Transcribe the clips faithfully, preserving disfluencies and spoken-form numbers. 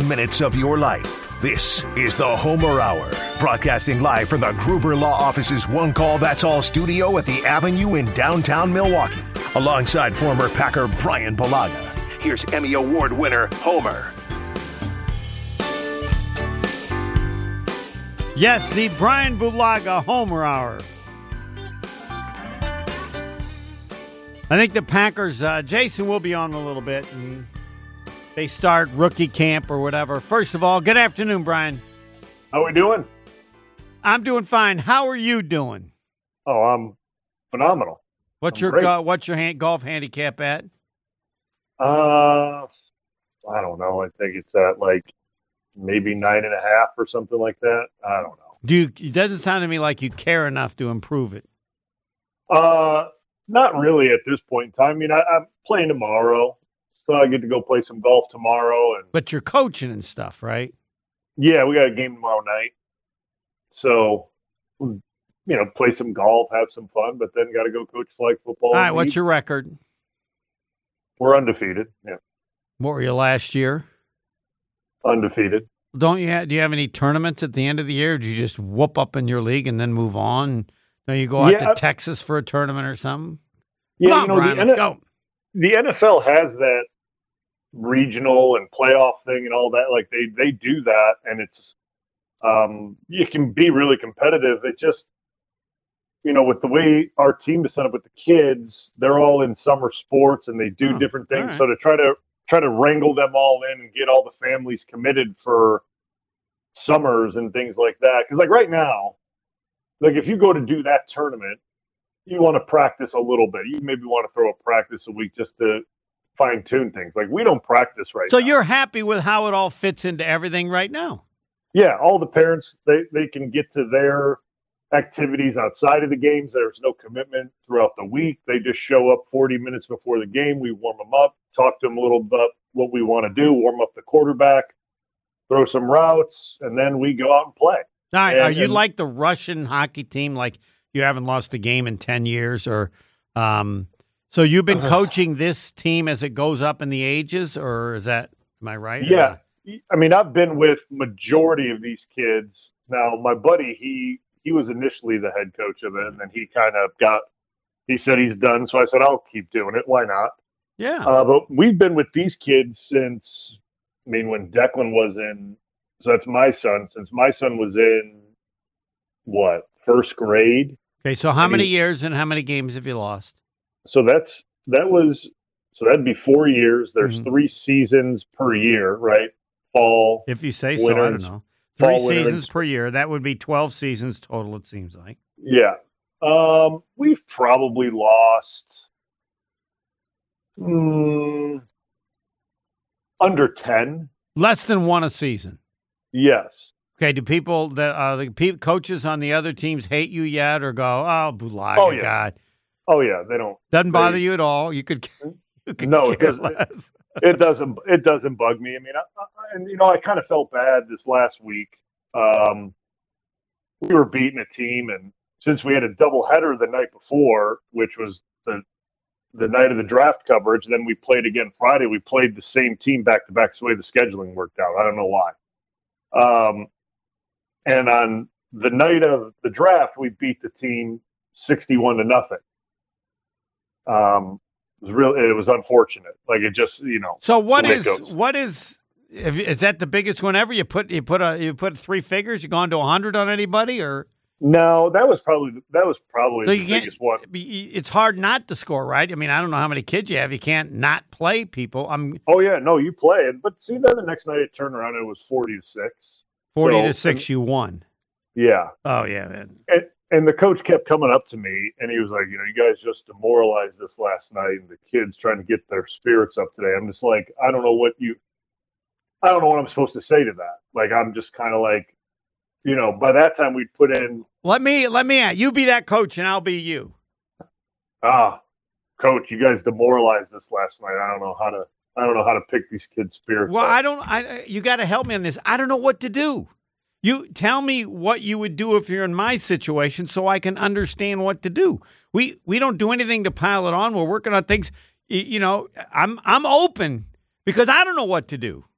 minutes of your life. This is the Homer Hour, broadcasting live from the Gruber Law Office's One Call That's All studio at the Avenue in downtown Milwaukee, alongside former Packer Brian Bulaga. Here's Emmy Award winner Homer. Yes, the Brian Bulaga Homer Hour. I think the Packers, uh, Jason will be on a little bit, and they start rookie camp or whatever. First of all, good afternoon, Brian. How we doing? I'm doing fine. How are you doing? Oh, I'm phenomenal. What's I'm your great. go- what's your hand- golf handicap at? Uh, I don't know. I think it's at like maybe nine and a half or something like that. I don't know. Do you, it doesn't sound to me like you care enough to improve it. Uh, not really at this point in time. I mean, I, I'm playing tomorrow, so I get to go play some golf tomorrow. And But you're coaching and stuff, right? yeah, we got a game tomorrow night. So, you know, play some golf, have some fun, but then got to go coach flag football. All right, and what's eat. your record? We're undefeated. Yeah, What were you last year? undefeated. Don't you have, do you have any tournaments at the end of the year? Or do you just whoop up in your league and then move on? No, you go out Yeah, to I- Texas for a tournament or something? Yeah, Come on, you know, Brian, the let's N- go. the N F L has that regional and playoff thing and all that. Like they they do that, and it's um, you can be really competitive. It just, you know, with the way our team is set up with the kids, they're all in summer sports and they do Oh, different things. all right. So to try to try to wrangle them all in and get all the families committed for summers and things like that. Because like right now, like if you go to do that tournament, you want to practice a little bit. You maybe want to throw a practice a week just to fine tune things. Like we don't practice right So now. you're happy with how it all fits into everything right now? Yeah, all the parents, they, they can get to their activities outside of the games. There's no commitment throughout the week. They just show up forty minutes before the game. We warm them up, talk to them a little about what we want to do, warm up the quarterback, throw some routes, and then we go out and play. All right, And- are you and- like the Russian hockey team, like you haven't lost a game in ten years? Or um, so you've been Uh-huh. coaching this team as it goes up in the ages, or is that, am I right? or Yeah. not? I mean, I've been with majority of these kids. Now, my buddy, he he was initially the head coach of it, and then he kind of got, he said he's done. So I said, I'll keep doing it. Why not? Yeah. Uh, but we've been with these kids since, I mean, when Declan was in, so that's my son, since my son was in, what, first grade? Okay, so how I many mean- years and how many games have you lost? So that's, that was, so that'd be four years. There's Mhm. three seasons per year, right? Fall. If you say so, I don't Winners, know. Three fall, winter, seasons and- per year. That would be twelve seasons total, it seems like. Yeah. Um, we've probably lost mm, under ten. Less than one a season. Yes. Okay, do people that uh, the pe- coaches on the other teams hate you yet, or go, "Oh, Bulaga, Oh, yeah. God, Oh yeah, they don't. doesn't bother They- you at all"? You could, you could No, it care doesn't. less. It doesn't. It doesn't bug me. I mean, I, I, and you know, I kind of felt bad this last week. Um, we were beating a team, and since we had a doubleheader the night before, which was the the night of the draft coverage, then we played again Friday. We played the same team back to back. The way the scheduling worked out, I don't know why. Um, and on the night of the draft, we beat the team sixty-one to nothing. Um, it was real. It was unfortunate. Like it just, you know. So what the way it is goes. what is if, is that the biggest one ever? You put you put a you put three figures. You gone to a hundred on anybody, or No, that was probably that was probably so the you can't. biggest one. It's hard not to score, right? I mean, I don't know how many kids you have. You can't not play people. I'm Oh yeah, no, you play it, but see, then the next night it turned around. And it was forty to six. forty So, to six. You won. Yeah, Oh yeah, man. and and the coach kept coming up to me, and he was like, you know, you guys just demoralized us last night, and the kids trying to get their spirits up today. I'm just like, I don't know what you, I don't know what I'm supposed to say to that. Like, I'm just kind of like, you know, by that time we'd put in, Let me let me at you be that coach, and I'll be you. ah, coach, you guys demoralized us last night. I don't know how to, I don't know how to pick these kids' spirits Well, up. I don't. I you got to help me on this. I don't know what to do. You tell me what you would do if you're in my situation, so I can understand what to do. We we don't do anything to pile it on. We're working on things. y- You know, I'm I'm open because I don't know what to do.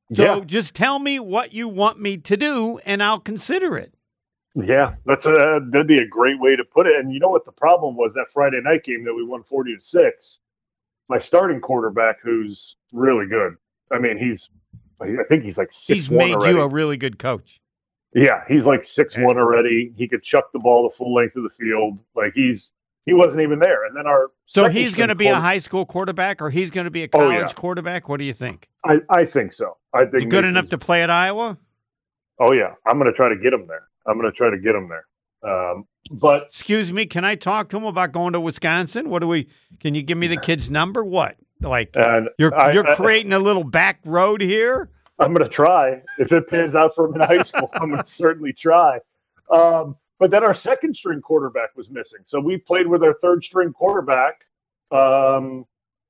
So yeah. just tell me what you want me to do, and I'll consider it. Yeah, that's a, that'd be a great way to put it. And you know what the problem was that Friday night game that we won forty to six? My starting quarterback, who's really good. I mean, he's, I think he's like six He's one made already. you a really good coach. Yeah, he's like six one already. He could chuck the ball the full length of the field. Like he's he wasn't even there. And then our so he's going to be quarter- a high school quarterback, or he's going to be a college oh, yeah. quarterback. What do you think? I, I think so. I think He's good Mason's, enough to play at Iowa. Oh yeah, I'm going to try to get him there. I'm going to try to get him there. Um, but excuse me, can I talk to him about going to Wisconsin? What do we? Can you give me the kid's number? What? Like and you're I, you're I, creating a little back road here? I'm going to try. If it pans out for him in high school, I'm going to certainly try. Um, but then our second string quarterback was missing. So we played with our third string quarterback um,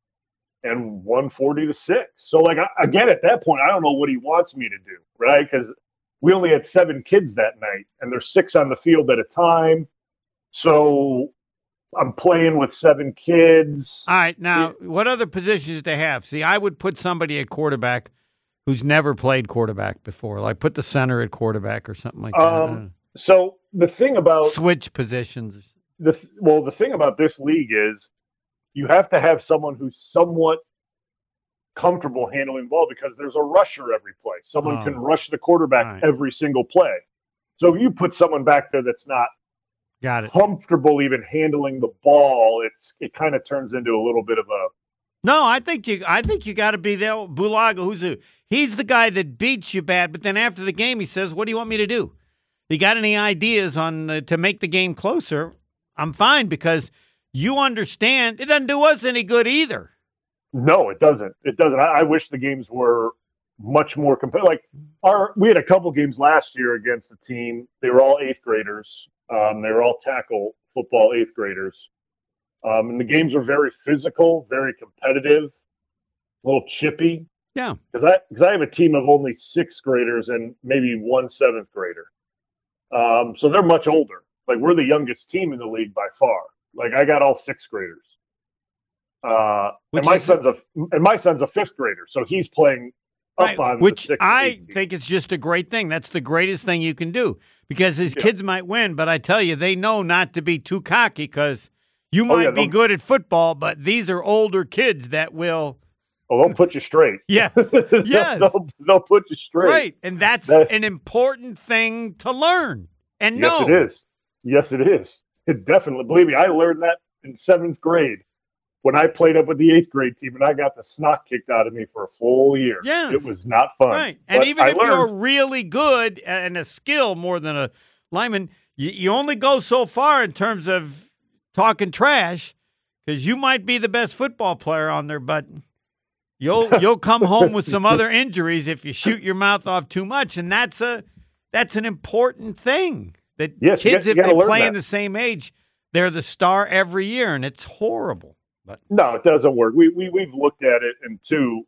and won forty to six. So, like, I, again, at that point, I don't know what he wants me to do, right? Because we only had seven kids that night, and there's six on the field at a time. So I'm playing with seven kids. All right. Now, it, what other positions do they have? See, I would put somebody at quarterback who's never played quarterback before. Like put the center at quarterback or something like that. Um, so the thing about switch positions. The well, the thing about this league is you have to have someone who's somewhat comfortable handling the ball because there's a rusher every play. Someone oh. can rush the quarterback right. every single play. So if you put someone back there that's not Got it. comfortable even handling the ball, it's it kind of turns into a little bit of a No, I think you I think you got to be there. Bulaga, who's a he's the guy that beats you bad, but then after the game he says, "What do you want me to do? You got any ideas on the, to make the game closer?" I'm fine because you understand it doesn't do us any good either. No, it doesn't. It doesn't. I, I wish the games were much more competitive. Like our, we had a couple games last year against the team. They were all eighth graders. Um, they were all tackle football eighth graders. Um, and the games were very physical, very competitive, a little chippy. Yeah. Because I, because I have a team of only sixth graders and maybe one seventh grader. Um, so they're much older. Like we're the youngest team in the league by far. Like I got all sixth graders. Uh, and my son's a and my son's a fifth grader, so he's playing up right, on which the sixth I think it's just a great thing. That's the greatest thing you can do because his yeah. kids might win, but I tell you, they know not to be too cocky because you might oh, yeah, be good at football, but these are older kids that will. Oh, they'll put you straight. Yes, yes, they'll, they'll put you straight. Right, and that's that, an important thing to learn and yes, know. Yes, it is. Yes, it is. It definitely. Believe me, I learned that in seventh grade. When I played up with the eighth grade team and I got the snot kicked out of me for a full year. Yes. It was not fun. Right. And but even I if learned, you're really good and a skill more than a lineman, you, you only go so far in terms of talking trash because you might be the best football player on there, but you'll you'll come home with some other injuries if you shoot your mouth off too much. And that's a that's an important thing. That yes, kids, you got, you if they play that. in the same age, they're the star every year, and it's horrible. But no, it doesn't work. We we we've looked at it, and two,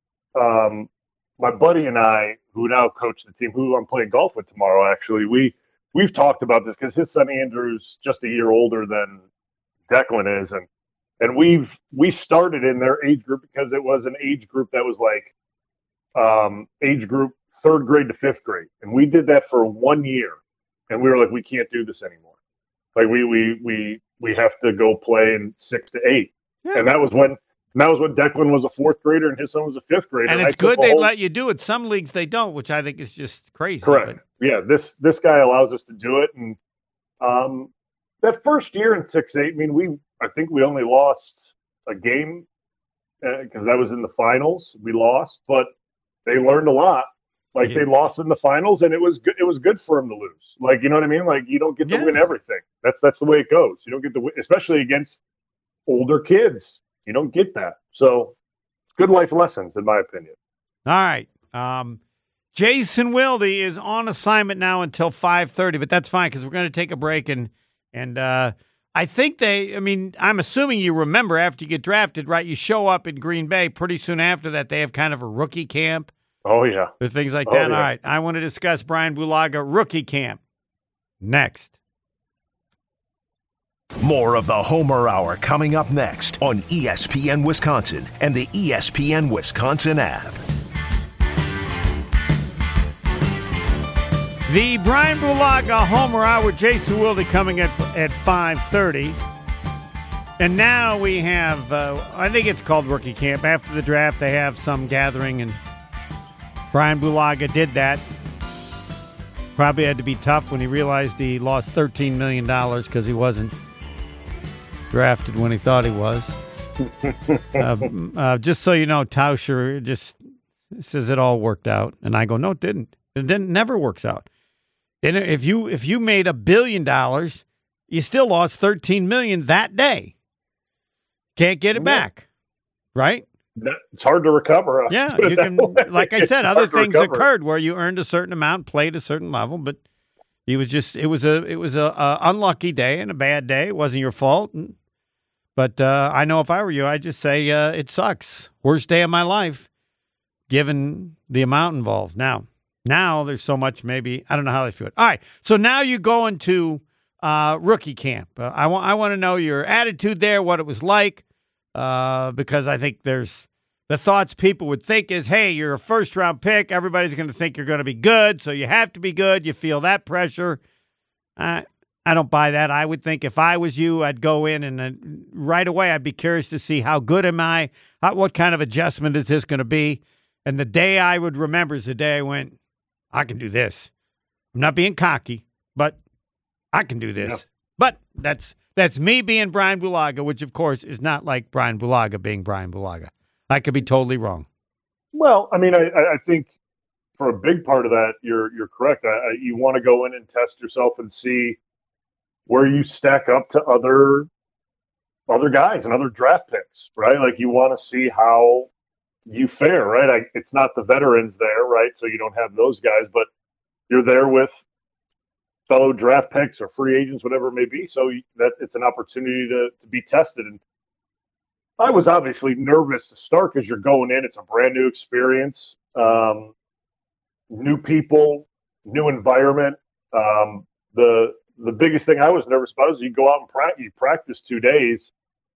um, my buddy and I, who now coach the team, who I'm playing golf with tomorrow, actually, we we've talked about this because his son Andrew's just a year older than Declan is, and and we've we started in their age group because it was an age group that was like um, age group third grade to fifth grade, and we did that for one year, and we were like, we can't do this anymore. Like we we we we have to go play in six to eight. Yeah. And that was when that was when Declan was a fourth grader and his son was a fifth grader. And, and it's good they whole... let you do it. Some leagues they don't, which I think is just crazy. Correct. But... Yeah, this this guy allows us to do it. And um, that first year in six eight, I mean, we I think we only lost a game because uh, that was in the finals. We lost, but they learned a lot. Like yeah. they lost in the finals, and it was good. It was good for them to lose. Like you know what I mean? Like you don't get to yes. win everything. That's that's the way it goes. You don't get to win, especially against older kids. You don't get that. So good life lessons, in my opinion. All right. Um, Jason Wilde is on assignment now until five thirty, but that's fine because we're going to take a break. And, and uh, I think they, I mean, I'm assuming you remember after you get drafted, right? You show up in Green Bay pretty soon after that. They have kind of a rookie camp. Oh, yeah. Or things like oh, that. Yeah. All right. I want to discuss Brian Bulaga rookie camp next. More of the Homer Hour coming up next on E S P N Wisconsin and the E S P N Wisconsin app. The Brian Bulaga Homer Hour with Jason Wilde coming at at five thirty. And now we have, uh, I think it's called Rookie Camp. After the draft, they have some gathering, and Brian Bulaga did that. Probably had to be tough when he realized he lost thirteen million dollars because he wasn't drafted when he thought he was. uh, uh, just so you know, Tauscher just says it all worked out. And I go, no, it didn't. It didn't. Never works out. And if you if you made a billion dollars, you still lost thirteen million that day. Can't get it back, right? It's hard to recover. Yeah, you can. Like I said, other things occurred where you earned a certain amount, played a certain level, but he was just. It was a. It was a, a unlucky day and a bad day. It wasn't your fault. And, but uh, I know if I were you, I'd just say uh, it sucks. Worst day of my life, given the amount involved. Now. Now there's so much, maybe, I don't know how they feel it. All right, so now you go into uh, rookie camp. Uh, I, wa- I want to know your attitude there, what it was like, uh, because I think there's the thoughts people would think is, hey, you're a first-round pick. Everybody's going to think you're going to be good, so you have to be good. You feel that pressure. Uh, I don't buy that. I would think if I was you, I'd go in and uh, right away I'd be curious to see how good am I, how, what kind of adjustment is this going to be. And the day I would remember is the day I went, I can do this. I'm not being cocky, but I can do this. Yeah. But that's that's me being Brian Bulaga, which, of course, is not like Brian Bulaga being Brian Bulaga. I could be totally wrong. Well, I mean, I, I think for a big part of that, you're you're correct. I, I, you want to go in and test yourself and see where you stack up to other other guys and other draft picks, right? Like you want to see how you fare, right? I, it's not the veterans there, right? So you don't have those guys, but you're there with fellow draft picks or free agents, whatever it may be. So you, that it's an opportunity to, to be tested. And I was obviously nervous to start because you're going in. It's a brand new experience, um, new people, new environment. Um, the the biggest thing I was nervous about is you go out and practice. You practice two days,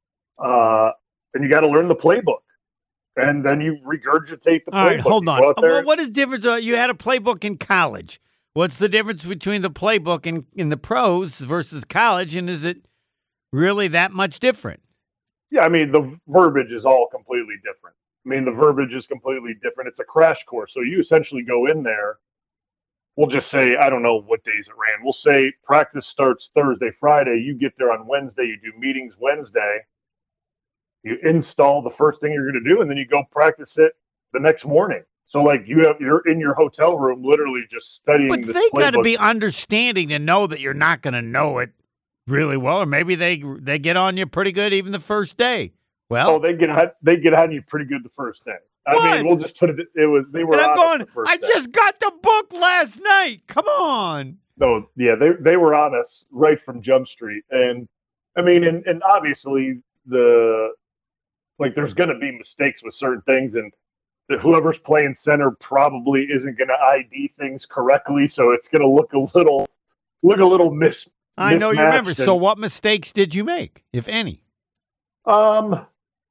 uh, and you got to learn the playbook. And then you regurgitate the playbook. All right, hold on. Well, what is the difference? Uh, you had a playbook in college. What's the difference between the playbook in, in the pros versus college, and is it really that much different? Yeah, I mean, the verbiage is all completely different. I mean, the verbiage is completely different. It's a crash course. So you essentially go in there. We'll just say, I don't know what days it ran. We'll say practice starts Thursday, Friday. You get there on Wednesday. You do meetings Wednesday. You install the first thing you're going to do, and then you go practice it the next morning. So, like, you have you're in your hotel room, literally just studying. But this they got to playbook. be understanding to know that you're not going to know it really well, or maybe they they get on you pretty good even the first day. Well, oh, they get on, they get on you pretty good the first day. I what? mean, we'll just put it. It was they were. And I'm honest going. the first I day. just got the book last night. Come on. No, yeah, they they were honest right from Jump Street, and I mean, and and obviously the. Like, there's going to be mistakes with certain things, and whoever's playing center probably isn't going to I D things correctly, so it's going to look a little, look a little mis. I know you remember. And, so, what mistakes did you make, if any? Um,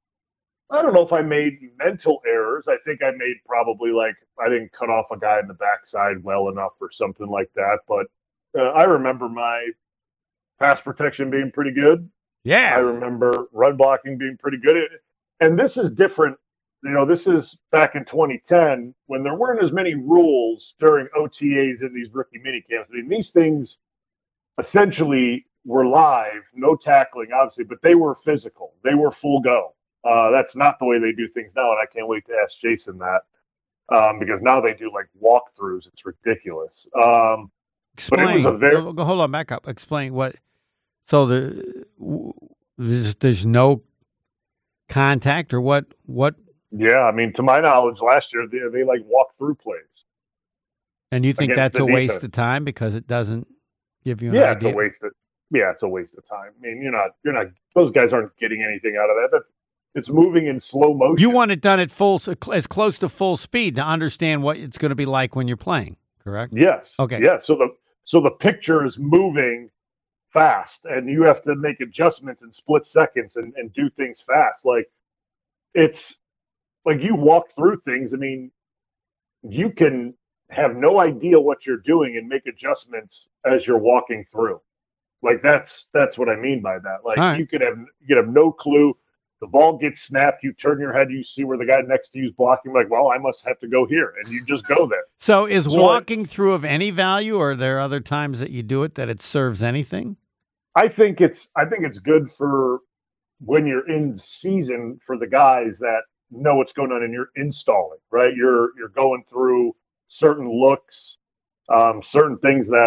I don't know if I made mental errors. I think I made probably like I didn't cut off a guy in the backside well enough or something like that. But uh, I remember my pass protection being pretty good. Yeah, I remember run blocking being pretty good. And this is different. You know, this is back in twenty ten when there weren't as many rules during O T As in these rookie minicamps. I mean, these things essentially were live, no tackling, obviously, but they were physical. They were full go. Uh, that's not the way they do things now, and I can't wait to ask Jason that um, because now they do like walkthroughs. It's ridiculous. Um, Explain. But it was a very hold on, back up. Explain what. So the there's, there's no contact or what? What? Yeah, I mean, to my knowledge, last year they, they like walk through plays. And you think against that's a the waste defense. of time because it doesn't give you an Yeah, idea? it's a waste of yeah, it's a waste of time. I mean, you're not you're not those guys aren't getting anything out of that. That it's moving in slow motion. You want it done at full, as close to full speed to understand what it's going to be like when you're playing. Correct? Yes. Okay. Yeah. So the so the picture is moving fast, and you have to make adjustments in split seconds and, and do things fast. Like it's like you walk through things. I mean, you can have no idea what you're doing and make adjustments as you're walking through. Like that's that's what I mean by that. Like right. you could have you could have no clue. The ball gets snapped, you turn your head, you see where the guy next to you is blocking, like, well, I must have to go here, and you just go there. So is so walking like, through of any value, or are there other times that you do it that it serves anything? I think it's I think it's good for when you're in season for the guys that know what's going on and you're installing, right? You're you're going through certain looks, um, certain things that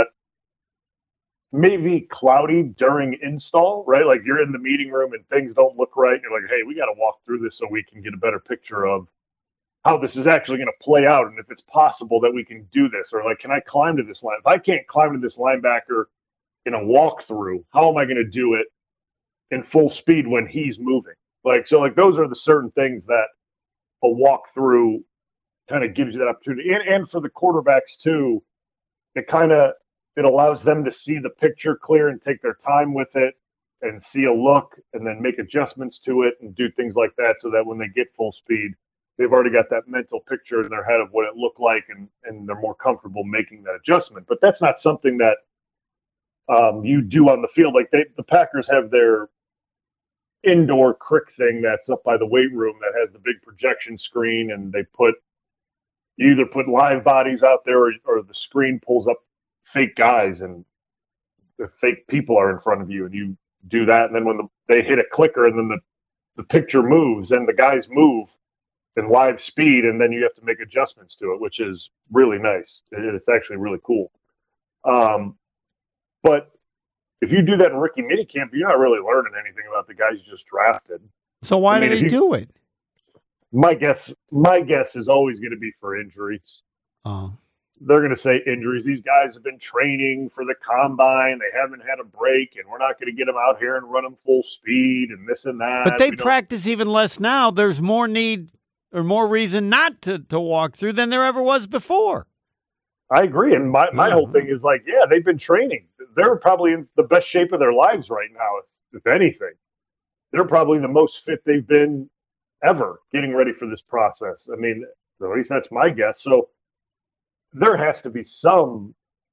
may be cloudy during install, right? Like you're in the meeting room and things don't look right. You're like, hey, we got to walk through this so we can get a better picture of how this is actually going to play out and if it's possible that we can do this. Or like, can I climb to this line? If I can't climb to this linebacker in a walkthrough, how am I going to do it in full speed when he's moving? Like, so like those are the certain things that a walkthrough kind of gives you that opportunity. And, and for the quarterbacks too, it kind of, it allows them to see the picture clear and take their time with it and see a look and then make adjustments to it and do things like that so that when they get full speed, they've already got that mental picture in their head of what it looked like and, and they're more comfortable making that adjustment. But that's not something that um, you do on the field. Like they, the Packers have their indoor crick thing that's up by the weight room that has the big projection screen, and they put, you either put live bodies out there or, or the screen pulls up fake guys and the fake people are in front of you and you do that. And then when the, they hit a clicker and then the, the picture moves and the guys move in live speed and then you have to make adjustments to it, which is really nice. It, it's actually really cool. Um, but if you do that in rookie minicamp, you're not really learning anything about the guys you just drafted. So why I mean, do they you, do it? My guess, my guess is always going to be for injuries. Oh. They're going to say injuries. These guys have been training for the combine. They haven't had a break, and we're not going to get them out here and run them full speed and this and that. But they we practice don't... even less now. There's more need or more reason not to, to walk through than there ever was before. I agree. And my, my yeah. whole thing is like, yeah, they've been training. They're probably in the best shape of their lives right now, if, if anything. They're probably the most fit they've been ever getting ready for this process. I mean, at least that's my guess. So there has to be some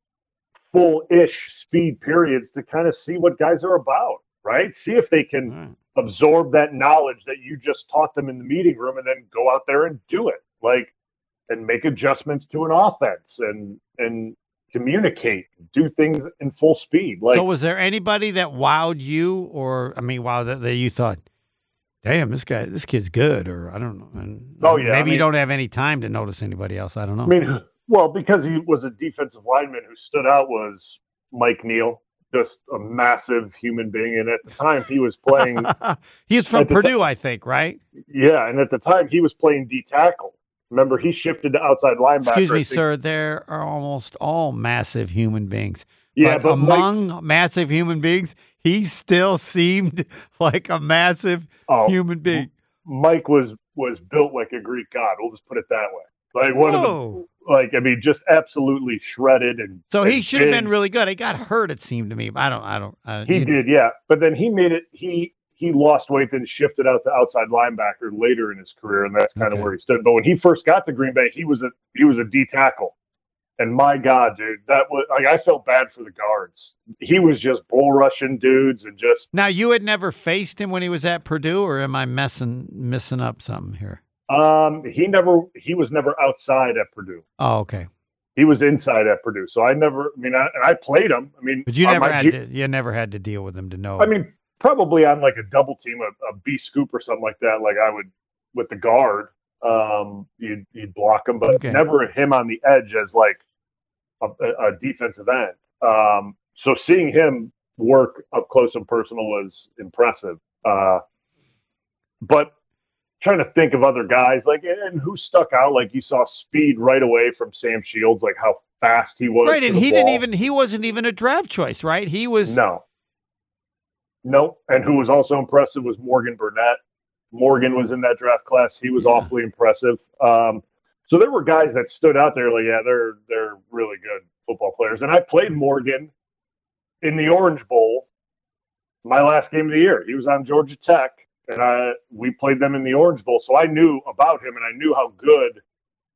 full-ish speed periods to kind of see what guys are about, right? See if they can mm. absorb that knowledge that you just taught them in the meeting room and then go out there and do it, like, and make adjustments to an offense and and communicate, do things in full speed. Like, so was there anybody that wowed you or, I mean, wow, that, that you thought, damn, this guy, this kid's good, or I don't know. And, oh, yeah. Maybe I mean, you don't have any time to notice anybody else. I don't know. I mean, well, because he was a defensive lineman who stood out was Mike Neal, just a massive human being. And at the time he was playing. He was from Purdue, I think, right? Yeah. And at the time he was playing D tackle. Remember, he shifted to outside linebacker. Excuse me, sir. There are almost all massive human beings. Yeah, but, but among Mike, massive human beings, he still seemed like a massive oh, human being. Mike was was built like a Greek god. We'll just put it that way. Like one Whoa. of the, like I mean, just absolutely shredded and. So and he should big. have been really good. He got hurt. It seemed to me. I don't. I don't. I, he did, yeah. But then he made it. He. He lost weight, then shifted out to outside linebacker later in his career, and that's kind okay. of where he stood. But when he first got to Green Bay, he was a he was a D tackle, and my God, dude, that was like I felt bad for the guards. He was just bull rushing dudes and just. Now you had never faced him when he was at Purdue, or am I messing missing up something here? Um, he never he was never outside at Purdue. Oh, okay. He was inside at Purdue, so I never. I mean, I, and I played him. I mean, but you never had G- to. You never had to deal with him to know. I mean. Probably on like a double team, a, a B scoop or something like that. Like I would with the guard, um, you'd, you'd block him, but okay. never him on the edge as like a, a defensive end. Um, so seeing him work up close and personal was impressive. Uh, but trying to think of other guys like and who stuck out, like you saw speed right away from Sam Shields, like how fast he was. Right, and he didn't even he wasn't even a draft choice, right? He was no. No, and who was also impressive was Morgan Burnett. Morgan was in that draft class. He was yeah. awfully impressive. Um, so there were guys that stood out there like, yeah, they're they're really good football players. And I played Morgan in the Orange Bowl my last game of the year. He was on Georgia Tech, and I we played them in the Orange Bowl. So I knew about him, and I knew how good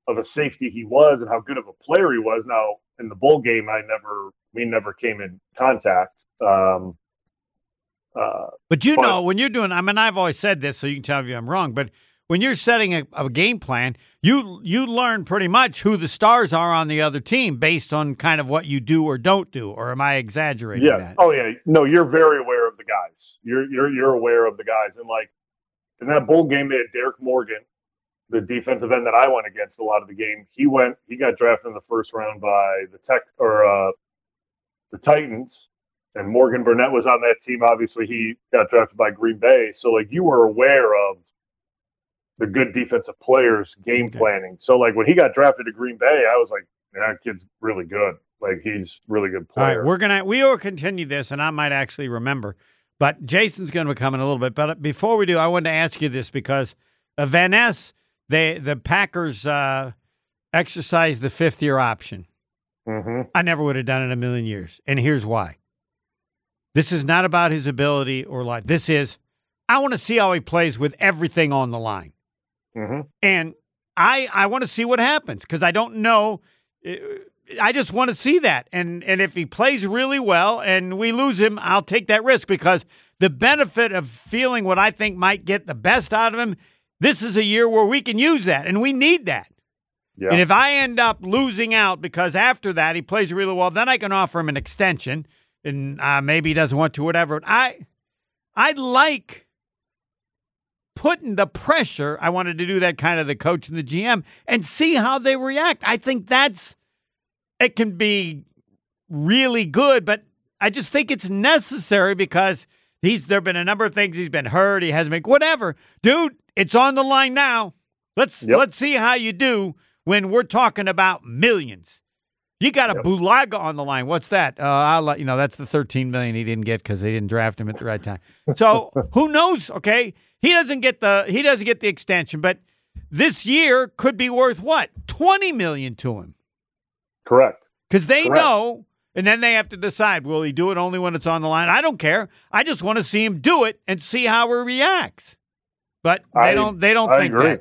of a safety he was and how good of a player he was. Now, in the bowl game, I never we never came in contact. Um, uh, but you but, know, when you're doing, I mean, I've always said this, so you can tell me I'm wrong, but when you're setting a, a game plan, you you learn pretty much who the stars are on the other team based on kind of what you do or don't do. Or am I exaggerating yeah. that? Oh yeah. No, you're very aware of the guys. You're you're you're aware of the guys, and like in that bowl game, they had Derek Morgan, the defensive end that I went against a lot of the game. He went. He got drafted in the first round by the Tech or uh, the Titans, and Morgan Burnett was on that team. Obviously, he got drafted by Green Bay. So like you were aware of the good defensive players game okay. planning. So like when he got drafted to Green Bay, I was like, that kid's really good. Like he's a really good player. All right, we're gonna we will continue this, and I might actually remember, but Jason's going to come in a little bit. But before we do, I wanted to ask you this because uh, Van Ness, they the Packers uh, exercised the fifth year option. Mm-hmm. I never would have done it in a million years, and here's why. This is not about his ability or like this is. I want to see how he plays with everything on the line. Mm-hmm. And I I want to see what happens because I don't know. I just want to see that. And and if he plays really well and we lose him, I'll take that risk because the benefit of feeling what I think might get the best out of him, this is a year where we can use that, and we need that. Yeah. And if I end up losing out because after that he plays really well, then I can offer him an extension, and uh, maybe he doesn't want to, whatever. I I like putting the pressure. I wanted to do that kind of the coach and the G M and see how they react. I think that's, it can be really good, but I just think it's necessary because he's, there have been a number of things. He's been hurt. He hasn't been, whatever. Dude, it's on the line now. Let's, yep. let's see how you do when we're talking about millions. You got a yep. Bulaga on the line. What's that? Uh, I'll let you know. That's the thirteen million dollars he didn't get because they didn't draft him at the right time. So who knows? Okay. He doesn't get the he doesn't get the extension, but this year could be worth what? twenty million dollars to him. Correct. Because they Correct. know, and then they have to decide, will he do it only when it's on the line? I don't care. I just want to see him do it and see how he reacts. But they I, don't they don't I think agree. that.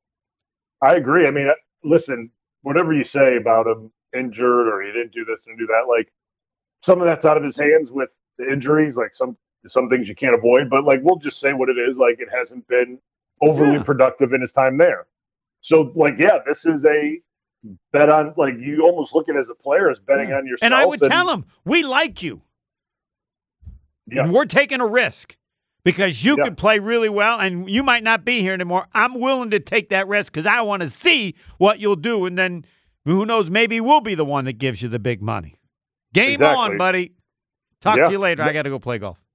I agree. I mean, listen, whatever you say about him injured or he didn't do this and do that, like some of that's out of his hands with the injuries, like some some things you can't avoid, but like we'll just say what it is. Like it hasn't been overly yeah. productive in his time there. So like, yeah, this is a bet on, like you almost look at it as a player as betting yeah. on yourself. And I would and, tell him, we like you. Yeah. And we're taking a risk because you yeah. could play really well and you might not be here anymore. I'm willing to take that risk because I want to see what you'll do. And then who knows, maybe we'll be the one that gives you the big money. Game exactly. on, buddy. Talk yeah. to you later. Yeah. I got to go play golf.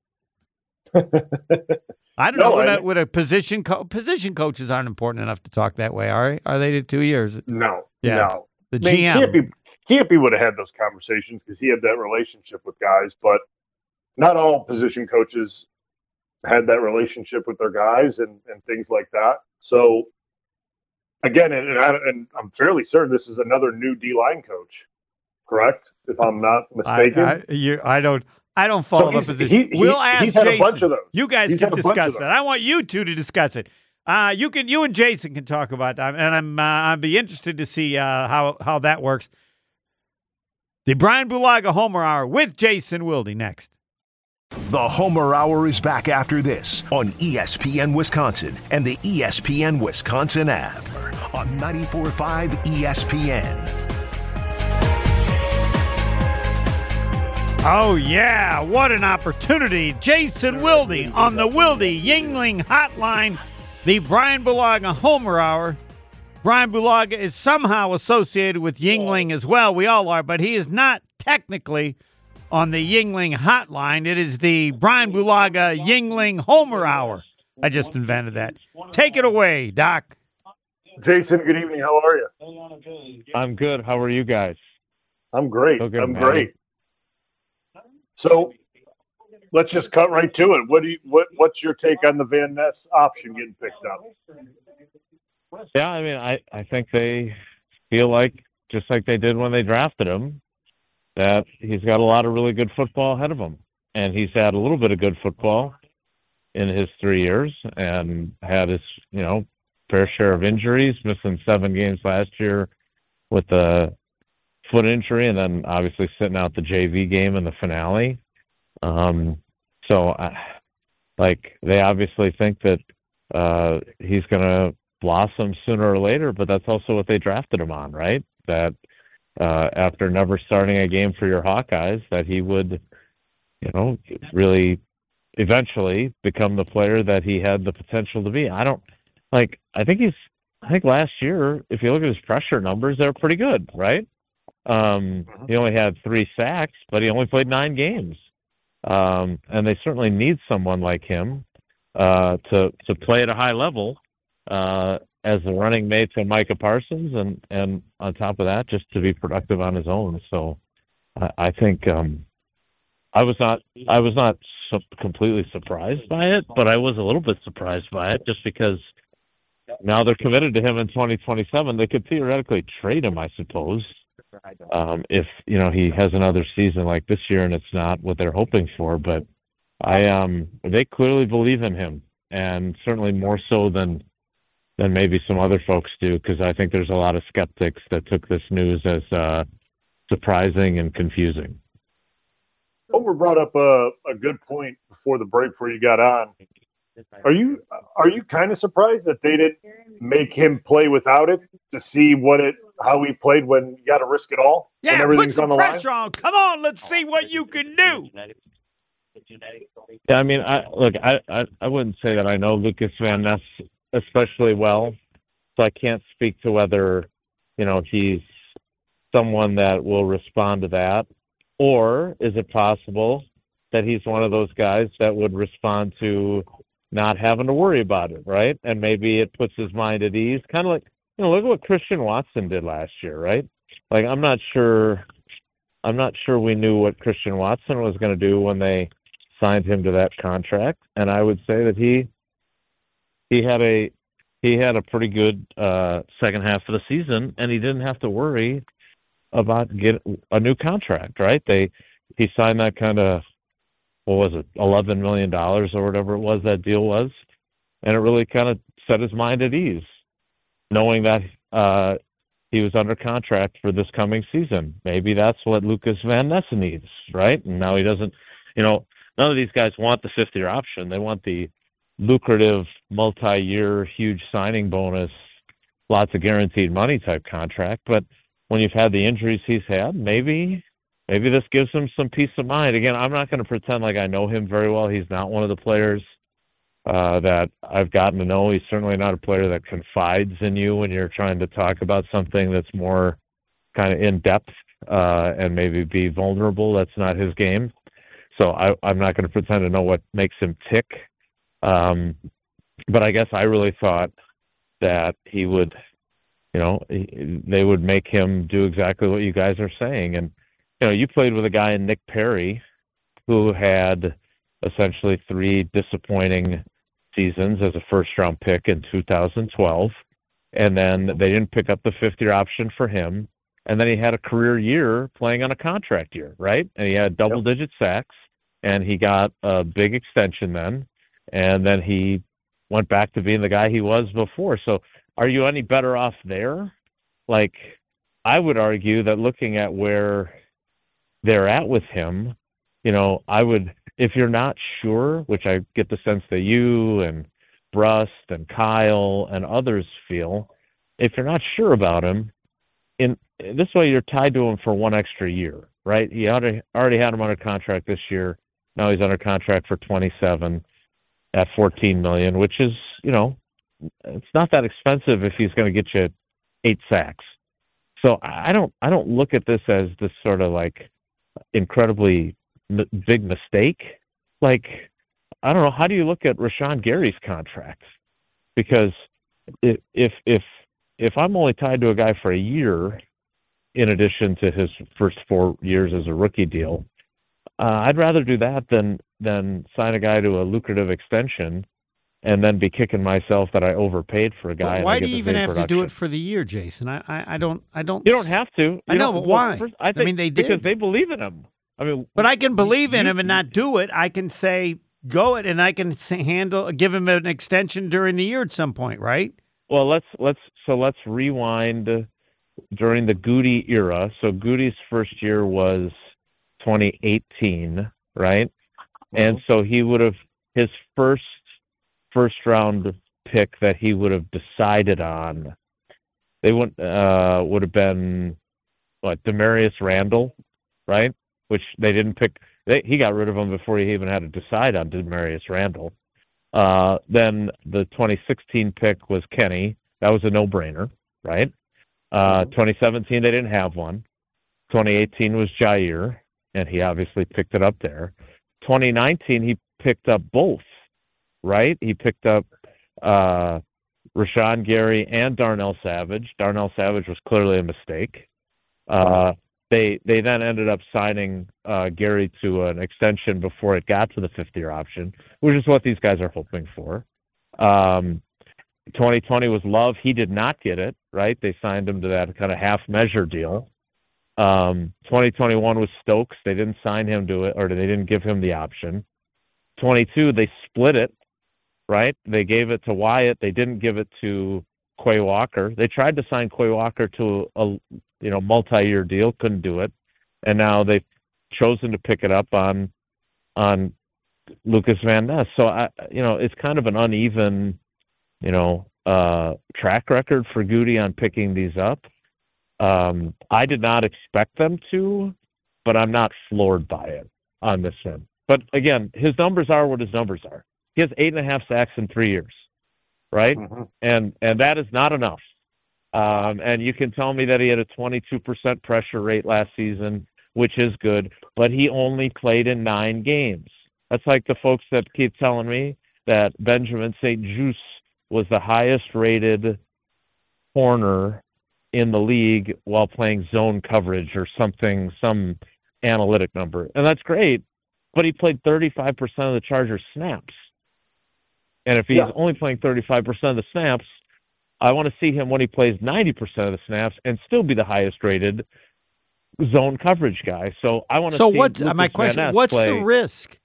I don't no, know. Would I, a, would a position co- position coaches aren't important enough to talk that way, are they? Are they to two years? No. Yeah. No. The I mean, G M. Campy, Campy would have had those conversations because he had that relationship with guys, but not all position coaches had that relationship with their guys and, and things like that. So, again, and, and, I, and I'm fairly certain this is another new D-line coach, correct? If I'm not mistaken. I, I, you, I don't. I don't follow so the position. He, he, we'll ask he's had Jason. a bunch of those. You guys he's can discuss that. that. I want you two to discuss it. Uh, you can. You and Jason can talk about that, and I'm. Uh, I'd be interested to see uh, how how that works. The Brian Bulaga Homer Hour with Jason Wilde next. The Homer Hour is back after this on E S P N Wisconsin and the E S P N Wisconsin app on ninety-four point five E S P N. Oh, yeah. What an opportunity. Jason Wilde on the Wilde Yingling Hotline, the Brian Bulaga Homer Hour. Brian Bulaga is somehow associated with Yingling as well. We all are, but he is not technically on the Yingling Hotline. It is the Brian Bulaga Yingling Homer Hour. I just invented that. Take it away, Doc. Jason, good evening. How are you? I'm good. How are you guys? I'm great. Okay, I'm man. great. So let's just cut right to it. What do you what what's your take on the Van Ness option getting picked up? Yeah, I mean, I, I think they feel like, just like they did when they drafted him, that he's got a lot of really good football ahead of him. And he's had a little bit of good football in his three years and had his, you know, fair share of injuries, missing seven games last year with the foot injury, and then obviously sitting out the J V game in the finale. Um, so, uh, like, they obviously think that uh, he's going to blossom sooner or later, but that's also what they drafted him on, right? That uh, after never starting a game for your Hawkeyes, that he would, you know, really eventually become the player that he had the potential to be. I don't, like, I think he's, I think last year, if you look at his pressure numbers, they're pretty good, right? Um, he only had three sacks, but he only played nine games. Um, and they certainly need someone like him uh, to to play at a high level uh, as a running mate to Micah Parsons, and, and on top of that, just to be productive on his own. So I, I think um, I was not I was not su- completely surprised by it, but I was a little bit surprised by it just because now they're committed to him in twenty twenty-seven. They could theoretically trade him, I suppose, um, if you know he has another season like this year and it's not what they're hoping for. But I um, they clearly believe in him, and certainly more so than than maybe some other folks do, because I think there's a lot of skeptics that took this news as uh, surprising and confusing. Homer brought up a, a good point before the break before you got on. Are you are you kind of surprised that they didn't make him play without it to see what it how he played when you got to risk it all? Yeah, when everything's put some on the pressure line? on. Come on, let's see what you can do. Yeah, I mean, I look, I, I, I wouldn't say that I know Lucas Van Ness especially well, so I can't speak to whether, you know, he's someone that will respond to that, or is it possible that he's one of those guys that would respond to not having to worry about it, right? And maybe it puts his mind at ease, kind of like, you know, look at what Christian Watson did last year, right? Like, I'm not sure, I'm not sure we knew what Christian Watson was going to do when they signed him to that contract, and I would say that he he had a he had a pretty good uh, second half of the season, and he didn't have to worry about get a new contract, right? They he signed that kind of, what was it, eleven million dollars or whatever it was that deal was, and it really kind of set his mind at ease, knowing that uh, he was under contract for this coming season. Maybe that's what Lucas Van Ness needs, right? And now he doesn't, you know, none of these guys want the fifth-year option. They want the lucrative, multi-year, huge signing bonus, lots of guaranteed money type contract. But when you've had the injuries he's had, maybe maybe this gives him some peace of mind. Again, I'm not going to pretend like I know him very well. He's not one of the players uh, that I've gotten to know. He's certainly not a player that confides in you when you're trying to talk about something that's more kind of in-depth uh, and maybe be vulnerable. That's not his game. So I, I'm not going to pretend to know what makes him tick. Um, but I guess I really thought that he would, you know, he, they would make him do exactly what you guys are saying. And, you know, you played with a guy in Nick Perry who had essentially three disappointing seasons as a first-round pick in two thousand twelve. And then they didn't pick up the fifth-year option for him. And then he had a career year playing on a contract year, right? And he had double-digit sacks. And he got a big extension then, and then he went back to being the guy he was before. So are you any better off there? Like, I would argue that looking at where they're at with him, you know, I would, if you're not sure, which I get the sense that you and Brust and Kyle and others feel, if you're not sure about him, in this way you're tied to him for one extra year, right? He already, already had him under contract this year. Now he's under contract for twenty-seven at fourteen million dollars, which is, you know, it's not that expensive if he's going to get you eight sacks. So I don't, I don't look at this as this sort of like incredibly m- big mistake. Like, I don't know, how do you look at Rashawn Gary's contract? Because if if if I'm only tied to a guy for a year, in addition to his first four years as a rookie deal, Uh, I'd rather do that than than sign a guy to a lucrative extension and then be kicking myself that I overpaid for a guy. But why and I do you get even the same have production. to do it for the year, Jason? I, I, I don't, I don't. You don't have to. You I know, don't- but why? well, first, I, think I mean, they did because they believe in him. I mean, But I can believe in you- him and not do it. I can say go it, and I can say, handle, give him an extension during the year at some point, right? well, let's let's so let's rewind during the Goody era. So Goody's first year was twenty eighteen, right? Mm-hmm. And so he would have his first first round pick that he would have decided on. They would uh, would have been what Demarius Randall, right? Which they didn't pick. They, he got rid of him before he even had to decide on Demarius Randall. Uh, then the twenty sixteen pick was Kenny. That was a no-brainer, right? Uh, twenty seventeen, they didn't have one. twenty eighteen was Jair, and he obviously picked it up there. twenty nineteen, he picked up both, right? He picked up uh, Rashawn Gary and Darnell Savage. Darnell Savage was clearly a mistake. Uh, they they then ended up signing uh, Gary to an extension before it got to the fifth-year option, which is what these guys are hoping for. Um, twenty twenty was Love. He did not get it, right? They signed him to that kind of half-measure deal. Um, twenty twenty-one was Stokes. They didn't sign him to it, or they didn't give him the option. twenty-two, they split it, right? They gave it to Wyatt. They didn't give it to Quay Walker. They tried to sign Quay Walker to a you know multi-year deal, couldn't do it, and now they've chosen to pick it up on on Lucas Van Ness. So I, you know, it's kind of an uneven, you know, uh, track record for Goody on picking these up. Um, I did not expect them to, but I'm not floored by it on this one. But again, his numbers are what his numbers are. He has eight and a half sacks in three years, right? Mm-hmm. And and that is not enough. Um, and you can tell me that he had a twenty-two percent pressure rate last season, which is good, but he only played in nine games. That's like the folks that keep telling me that Benjamin Saint Juste was the highest-rated corner in the league while playing zone coverage or something, some analytic number. And that's great, but he played thirty-five percent of the Chargers' snaps. And if he's yeah. only playing thirty-five percent of the snaps, I want to see him when he plays ninety percent of the snaps and still be the highest-rated zone coverage guy. So I want to so see what's Lucas my question? Van Ness what's play. the risk?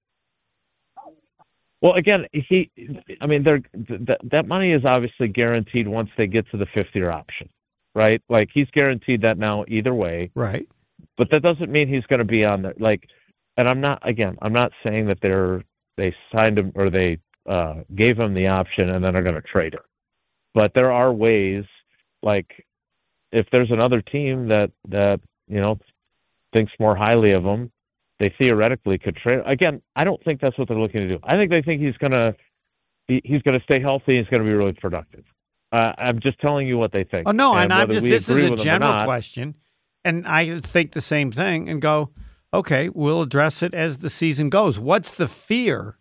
Well, again, he. I mean, they're, th- that money is obviously guaranteed once they get to the fifth-year option, right? Like, he's guaranteed that now either way. Right. But that doesn't mean he's going to be on there. Like, and I'm not, again, I'm not saying that they're they signed him or they uh, gave him the option and then are going to trade him. But there are ways, like, if there's another team that, that you know, thinks more highly of him, they theoretically could trade. Again, I don't think that's what they're looking to do. I think they think he's gonna he, he's gonna stay healthy. He's gonna be really productive. Uh, I'm just telling you what they think. Oh no, and, and I'm just this is a general not, question, and I think the same thing. And go, okay, we'll address it as the season goes. What's the fear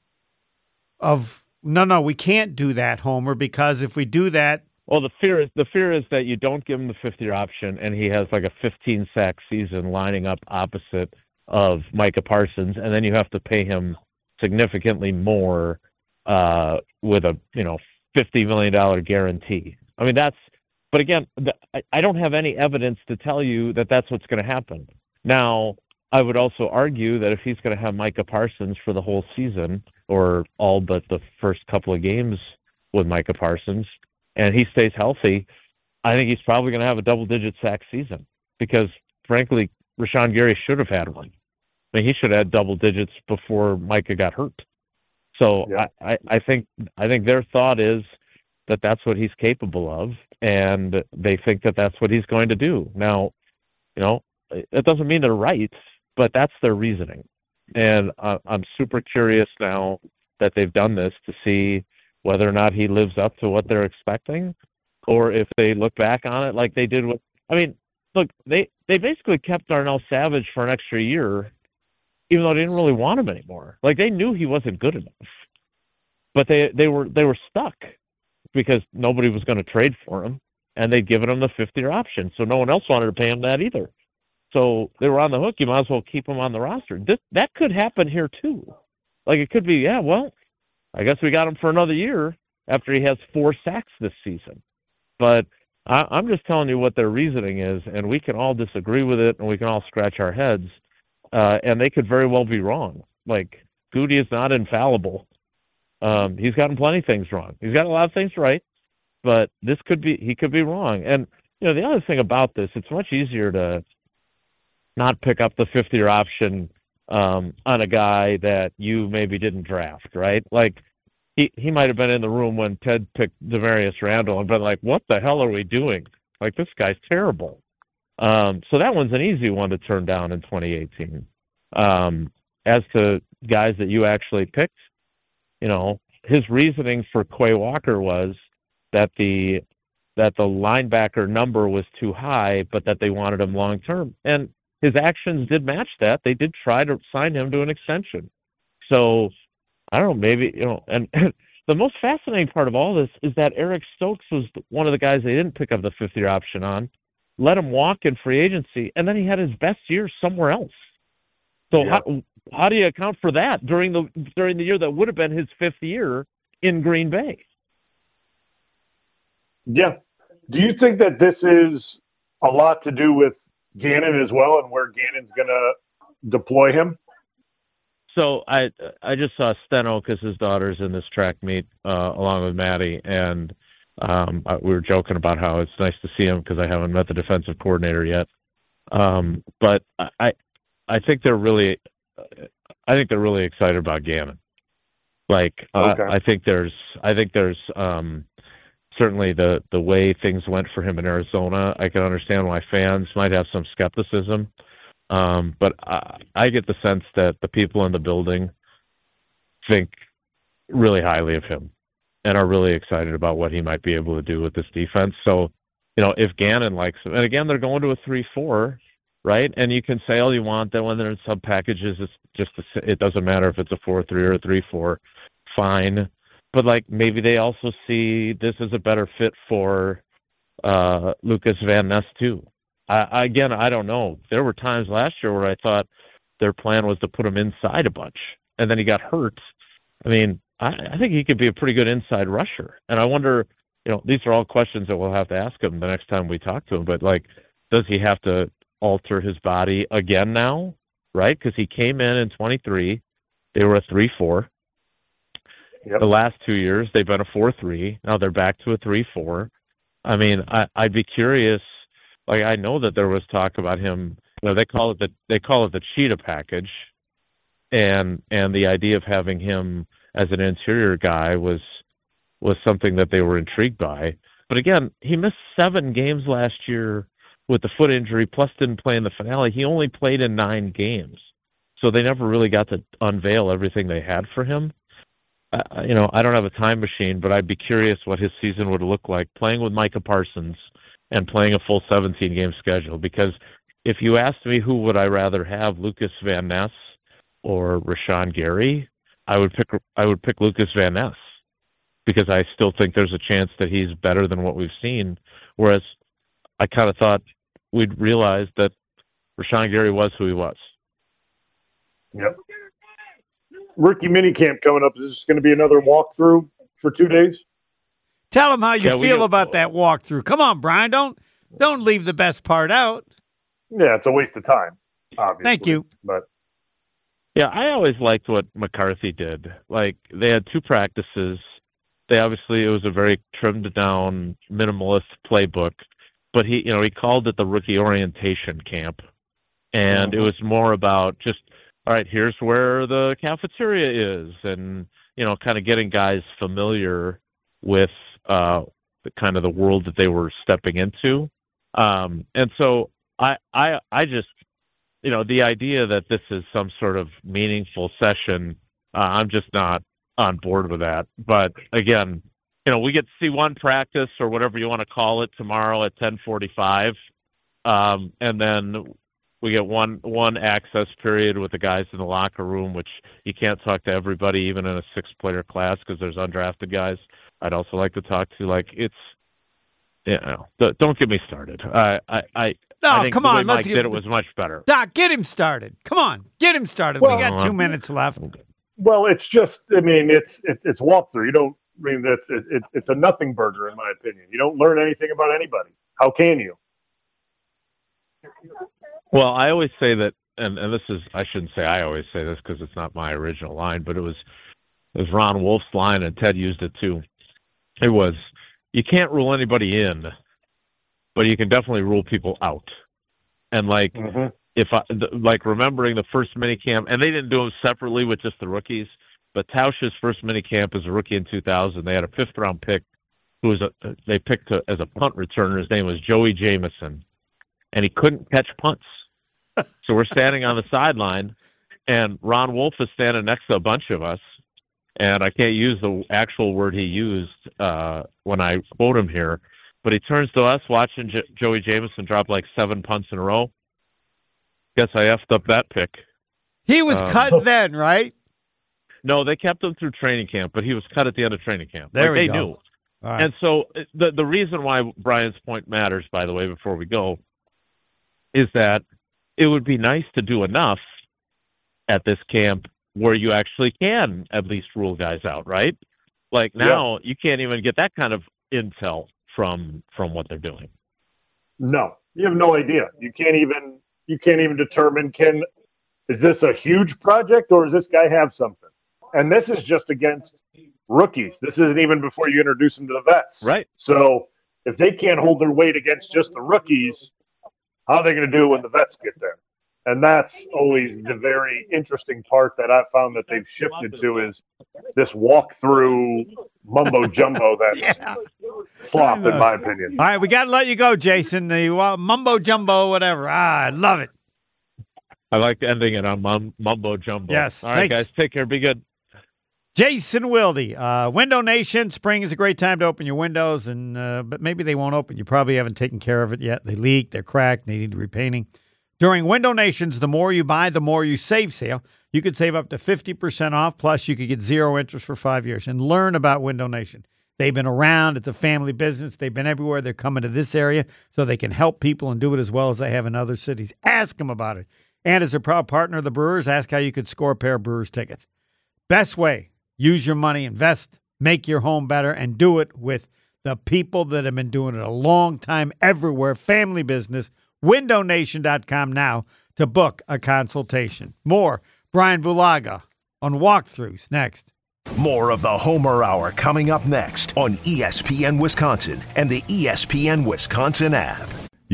of? No, no, we can't do that, Homer, because if we do that, well, the fear is the fear is that you don't give him the fifth-year option, and he has like a fifteen sack season lining up opposite of Micah Parsons, and then you have to pay him significantly more uh, with a you know fifty million dollars guarantee. I mean, that's, but again, the, I, I don't have any evidence to tell you that that's what's going to happen. Now, I would also argue that if he's going to have Micah Parsons for the whole season, or all but the first couple of games with Micah Parsons, and he stays healthy, I think he's probably going to have a double-digit sack season because, frankly, Rashawn Gary should have had one. I mean, he should have had double digits before Micah got hurt. So yeah. I, I, I think I think their thought is that that's what he's capable of, and they think that that's what he's going to do. Now, you know, it doesn't mean they're right, but that's their reasoning. And uh, I'm super curious now that they've done this to see whether or not he lives up to what they're expecting, or if they look back on it like they did with. I mean, look, they, they basically kept Darnell Savage for an extra year, even though they didn't really want him anymore. Like, they knew he wasn't good enough, but they they were they were stuck because nobody was going to trade for him, and they'd given him the fifth-year option, so no one else wanted to pay him that either. So they were on the hook. You might as well keep him on the roster. This, that could happen here too. Like, it could be, yeah, well, I guess we got him for another year after he has four sacks this season. But I, I'm just telling you what their reasoning is, and we can all disagree with it, and we can all scratch our heads, uh, and they could very well be wrong. Like, Goody is not infallible. Um, he's gotten plenty of things wrong. He's got a lot of things right, but this could be he could be wrong. And you know, the other thing about this, it's much easier to not pick up the fifth-year option um, on a guy that you maybe didn't draft, right? Like, he, he might have been in the room when Ted picked Demarius Randall and been like, what the hell are we doing? Like, this guy's terrible. Um, so that one's an easy one to turn down in twenty eighteen. Um, as to guys that you actually picked, you know, his reasoning for Quay Walker was that the that the linebacker number was too high, but that they wanted him long-term. And his actions did match that. They did try to sign him to an extension. So, I don't know, maybe, you know, and, and the most fascinating part of all this is that Eric Stokes was one of the guys they didn't pick up the fifth-year option on, let him walk in free agency, and then he had his best year somewhere else. So yeah. how, how do you account for that during the during the year that would have been his fifth year in Green Bay? Yeah. Do you think that this is a lot to do with Gannon as well and where Gannon's going to deploy him? So I I just saw Steno because his daughter's in this track meet uh, along with Maddie, and um, we were joking about how it's nice to see him because I haven't met the defensive coordinator yet. Um, but I I think they're really I think they're really excited about Gannon. Like okay. uh, I think there's I think there's um, certainly the the way things went for him in Arizona. I can understand why fans might have some skepticism. Um, but I, I get the sense that the people in the building think really highly of him and are really excited about what he might be able to do with this defense. So, you know, if Gannon likes him, and again, they're going to a three four, right? And you can say all you want that when they're in sub packages, it's just, a, it doesn't matter if it's a four three or a three four, fine. But, like, maybe they also see this as a better fit for uh, Lucas Van Ness, too. I, again, I don't know. There were times last year where I thought their plan was to put him inside a bunch, and then he got hurt. I mean, I, I think he could be a pretty good inside rusher. And I wonder, you know, these are all questions that we'll have to ask him the next time we talk to him. But, like, does he have to alter his body again now, right? Because he came in in twenty-three. They were a three four. Yep. The last two years, they've been a four three. Now they're back to a three four. I mean, I, I'd be curious. Like, I know that there was talk about him, you know, they call it the they call it the cheetah package, and and the idea of having him as an interior guy was was something that they were intrigued by. But again, he missed seven games last year with the foot injury, plus didn't play in the finale. He only played in nine games, so they never really got to unveil everything they had for him. Uh, you know, I don't have a time machine, but I'd be curious what his season would look like playing with Micah Parsons and playing a full seventeen-game schedule. Because if you asked me who would I rather have, Lucas Van Ness or Rashawn Gary, I would pick I would pick Lucas Van Ness because I still think there's a chance that he's better than what we've seen. Whereas I kind of thought we'd realize that Rashawn Gary was who he was. Yep. Rookie minicamp coming up. Is this going to be another walkthrough for two days? Tell them how you yeah, feel get, about that walkthrough. Come on, Brian. Don't don't leave the best part out. Yeah, it's a waste of time, obviously. Thank you. But yeah, I always liked what McCarthy did. Like, they had two practices. They obviously, it was a very trimmed down, minimalist playbook. But he, you know, he called it the rookie orientation camp. And mm-hmm. it was more about just, all right, here's where the cafeteria is. And, you know, kind of getting guys familiar with uh, the kind of the world that they were stepping into. Um, and so I, I, I just, you know, the idea that this is some sort of meaningful session, uh, I'm just not on board with that. But again, you know, we get to see one practice or whatever you want to call it tomorrow at ten forty-five. Um, and then we get one, one access period with the guys in the locker room, which you can't talk to everybody, even in a six player class, because there's undrafted guys I'd also like to talk to. Like, it's, you know, don't get me started. I, I, I, no, I think come the way on, Mike let's get, did it was much better. Doc, get him started. Come on, get him started. Well, we got two minutes left. Well, it's just, I mean, it's it's, it's walkthrough. You don't, I mean, it's it, it's a nothing burger, in my opinion. You don't learn anything about anybody. How can you? Well, I always say that, and, and this is, I shouldn't say I always say this because it's not my original line, but it was, it was Ron Wolf's line, and Ted used it too. It was, you can't rule anybody in, but you can definitely rule people out. And like, mm-hmm. if I like remembering the first minicamp, and they didn't do them separately with just the rookies, but Tausch's first minicamp as a rookie in two thousand, they had a fifth round pick who was a they picked a, as a punt returner. His name was Joey Jamison, and he couldn't catch punts. So we're standing on the sideline, and Ron Wolf is standing next to a bunch of us, and I can't use the actual word he used uh, when I quote him here, but he turns to us watching J- Joey Jamison drop like seven punts in a row. Guess I effed up that pick. He was um, cut then, right? No, they kept him through training camp, but he was cut at the end of training camp. There like, we they go. knew. Right. And so the the reason why Brian's point matters, by the way, before we go, is that it would be nice to do enough at this camp where you actually can at least rule guys out, right? Like now, yeah. you can't even get that kind of intel from from what they're doing. No, you have no idea. You can't even you can't even determine can is this a huge project or does this guy have something? And this is just against rookies. This isn't even before you introduce them to the vets. Right. So if they can't hold their weight against just the rookies, how are they going to do when the vets get there? And that's always the very interesting part that I've found that they've shifted to is this walk-through mumbo-jumbo that's yeah. slop, in my opinion. All right, we got to let you go, Jason. The uh, mumbo-jumbo, whatever. Ah, I love it. I like ending it on mum- mumbo-jumbo. Yes. All right, thanks. guys, take care. Be good. Jason Wilde, uh, Window Nation. Spring is a great time to open your windows, and uh, but maybe they won't open. You probably haven't taken care of it yet. They leak, they're cracked, they need repainting. During Window Nation's The More You Buy, The More You Save sale, you could save up to fifty percent off, plus you could get zero interest for five years. And learn about Window Nation. They've been around. It's a family business. They've been everywhere. They're coming to this area so they can help people and do it as well as they have in other cities. Ask them about it. And as a proud partner of the Brewers, ask how you could score a pair of Brewers tickets. Best way. Use your money, invest, make your home better, and do it with the people that have been doing it a long time everywhere. Family business, window nation dot com now to book a consultation. More Brian Bulaga on Walkthroughs next. More of the Homer Hour coming up next on E S P N Wisconsin and the E S P N Wisconsin app.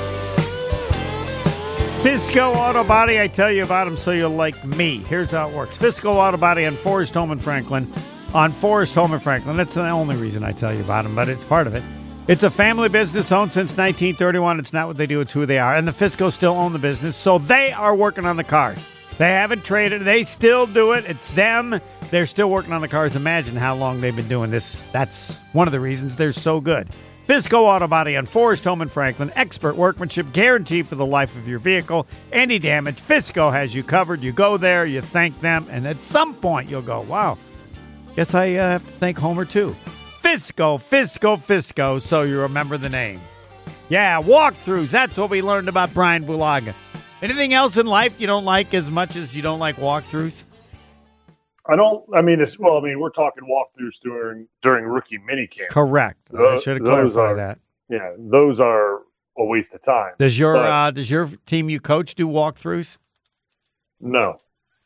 Fisco Auto Body, I tell you about them so you'll like me. Here's how it works. Fisco Auto Body on Forest Home in Franklin. On Forest Home in Franklin. That's the only reason I tell you about them, but it's part of it. It's a family business owned since nineteen thirty-one. It's not what they do, it's who they are. And the Fisco still own the business, so they are working on the cars. They haven't traded. They still do it. It's them. They're still working on the cars. Imagine how long they've been doing this. That's one of the reasons they're so good. Fisco Auto Body on Forest Home in Franklin. Expert workmanship guaranteed for the life of your vehicle. Any damage, Fisco has you covered. You go there, you thank them, and at some point you'll go, wow, guess I uh, have to thank Homer too. Fisco, Fisco, Fisco, so you remember the name. Yeah, walkthroughs. That's what we learned about Brian Bulaga. Anything else in life you don't like as much as you don't like walkthroughs? I don't. I mean, it's well. I mean, we're talking walkthroughs during during rookie minicamp. Correct. Those, I should have clarified that. Yeah, those are a waste of time. Does your but, uh, does your team you coach do walkthroughs? No.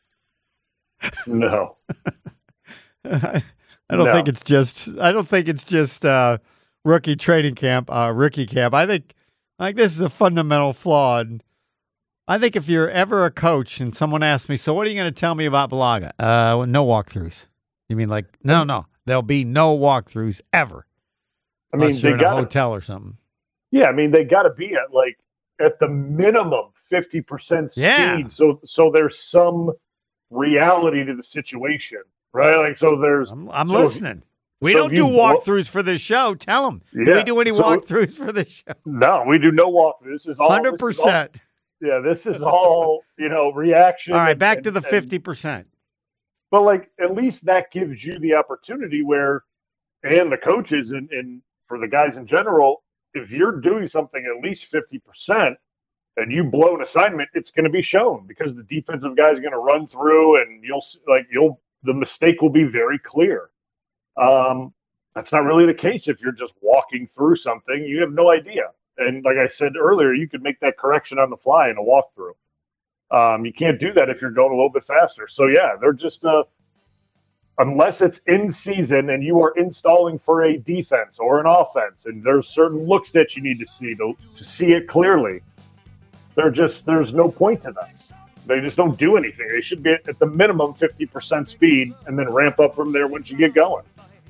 No. I don't no. think it's just. I don't think it's just uh, rookie training camp, uh, rookie camp. I think like this is a fundamental flaw. And I think if you're ever a coach and someone asks me, so what are you going to tell me about Bulaga? Uh, no walkthroughs. You mean like, no, no, there'll be no walkthroughs ever. I mean, you're they in got a hotel or something. Yeah, I mean, they got to be at like at the minimum fifty percent speed. Yeah. So, so there's some reality to the situation, right? Like, so there's. I'm, I'm so listening. If, we so don't do walkthroughs for this show. Tell them. Yeah, do we do any so, walkthroughs for this show? No, we do no walkthroughs. This is all one hundred percent. Yeah, this is all, you know, reaction. All right, back and, to the and, fifty percent. But, like, at least that gives you the opportunity where, and the coaches and, and for the guys in general, if you're doing something at least fifty percent and you blow an assignment, it's going to be shown because the defensive guy is going to run through and you'll, like, you'll, the mistake will be very clear. Um, that's not really the case if you're just walking through something. You have no idea. And like I said earlier, you could make that correction on the fly in a walkthrough. Um, you can't do that if you're going a little bit faster. So, yeah, they're just uh, unless it's in season and you are installing for a defense or an offense, and there's certain looks that you need to see to, to see it clearly, they're just there's no point to them. They just don't do anything. They should be at the minimum fifty percent speed and then ramp up from there once you get going.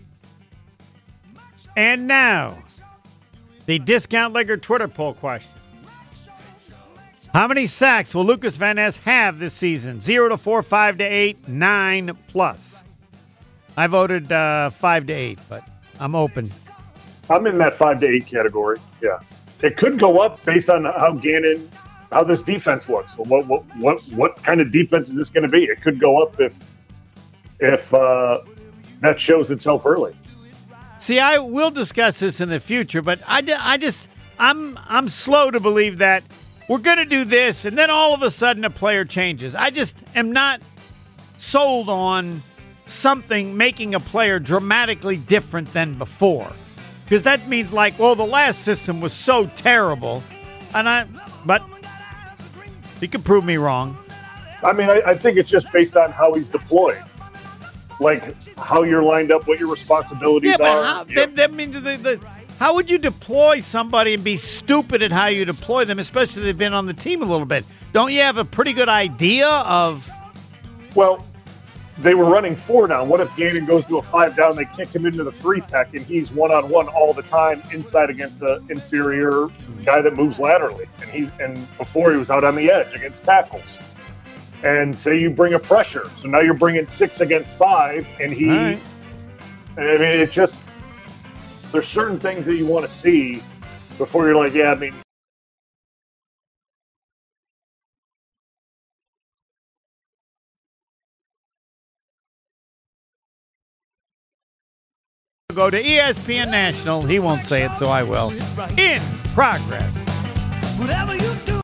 And now, the Discount Liquor Twitter poll question. How many sacks will Lucas Van Ness have this season? Zero to four, five to eight, nine plus. I voted uh, five to eight, but I'm open. I'm in that five to eight category. Yeah, it could go up based on how Gannon, how this defense looks. What what what what kind of defense is this going to be? It could go up if if uh, that shows itself early. See, I will discuss this in the future, but I, I just I'm I'm slow to believe that we're going to do this, and then all of a sudden a player changes. I just am not sold on something making a player dramatically different than before, because that means like, well, the last system was so terrible, and I. But he could prove me wrong. I mean, I, I think it's just based on how he's deployed, like how you're lined up, what your responsibilities yeah, but are. How, that, that means the, the, how would you deploy somebody and be stupid at how you deploy them, especially if they've been on the team a little bit? Don't you have a pretty good idea of? Well, they were running four down. What if Gannon goes to a five down? They kick him into the three tech, and he's one on one all the time inside against an inferior guy that moves laterally. And he's and before he was out on the edge against tackles. And say you bring a pressure, so now you're bringing six against five, and he. Right. I mean, it just there's certain things that you want to see before you're like, yeah, I mean. Go to E S P N National. He won't say it, so I will. In progress. Whatever you do.